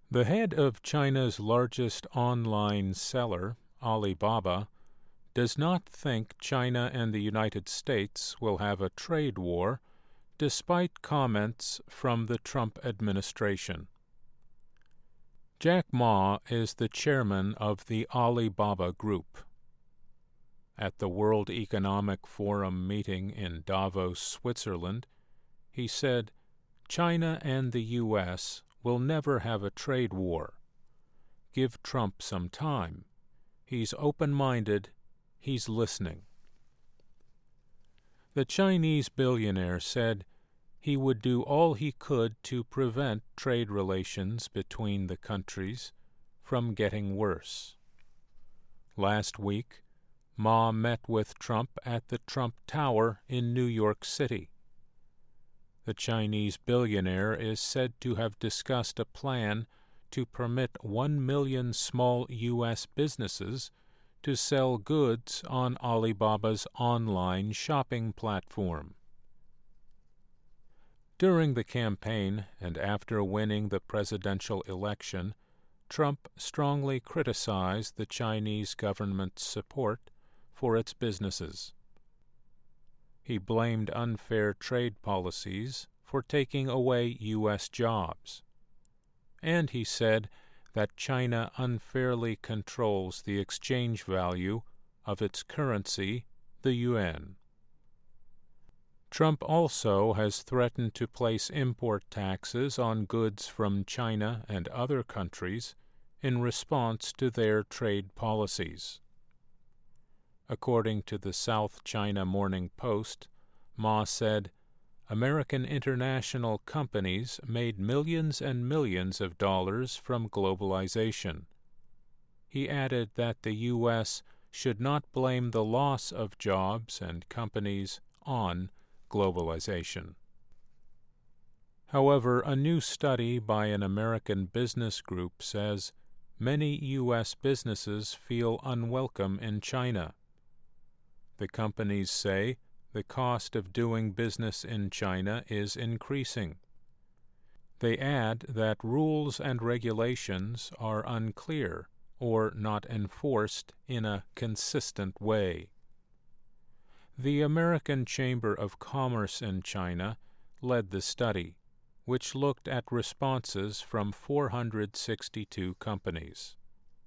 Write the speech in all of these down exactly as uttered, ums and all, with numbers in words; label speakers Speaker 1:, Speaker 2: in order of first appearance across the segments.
Speaker 1: The head of China's largest online seller, Alibaba, does not think China and the United States will have a trade war, despite comments from the Trump administration. Jack Ma is the chairman of the Alibaba Group. At the World Economic Forum meeting in Davos, Switzerland, he said, "China and the U S will never have a trade war. Give Trump some time. He's open-minded. He's listening." The Chinese billionaire said he would do all he could to prevent trade relations between the countries from getting worse. Last week, Ma met with Trump at the Trump Tower in New York City. The Chinese billionaire is said to have discussed a plan to permit one million small U S businesses to sell goods on Alibaba's online shopping platform. During the campaign and after winning the presidential election, Trump strongly criticized the Chinese government's support for its businesses. He blamed unfair trade policies for taking away U S jobs. And he said that China unfairly controls the exchange value of its currency, the yuan. Trump also has threatened to place import taxes on goods from China and other countries in response to their trade policies. According to the South China Morning Post, Ma said, "American international companies made millions and millions of dollars from globalization." He added that the U S should not blame the loss of jobs and companies on globalization. However, a new study by an American business group says many U S businesses feel unwelcome in China. The companies say the cost of doing business in China is increasing. They add that rules and regulations are unclear or not enforced in a consistent way. The American Chamber of Commerce in China led the study, which looked at responses from four hundred sixty-two companies.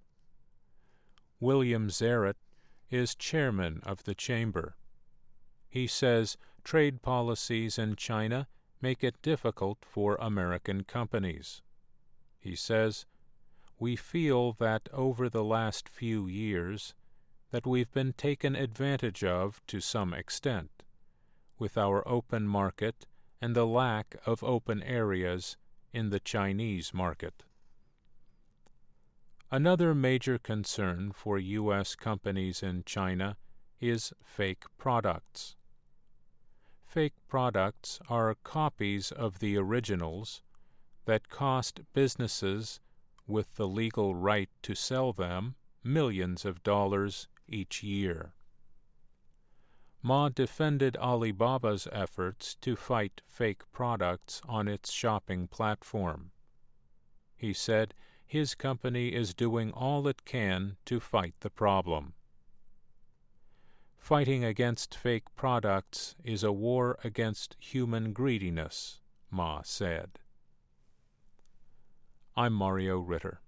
Speaker 1: William Zaret is chairman of the chamber. He says trade policies in China make it difficult for American companies. He says, "We feel that over the last few years that we've been taken advantage of to some extent, with our open market and the lack of open areas in the Chinese market." Another major concern for U S companies in China is fake products. Fake products are copies of the originals that cost businesses with the legal right to sell them millions of dollars each year. Ma defended Alibaba's efforts to fight fake products on its shopping platform. He said his company is doing all it can to fight the problem. Fighting against fake products is a war against human greediness, Ma said. I'm Mario Ritter.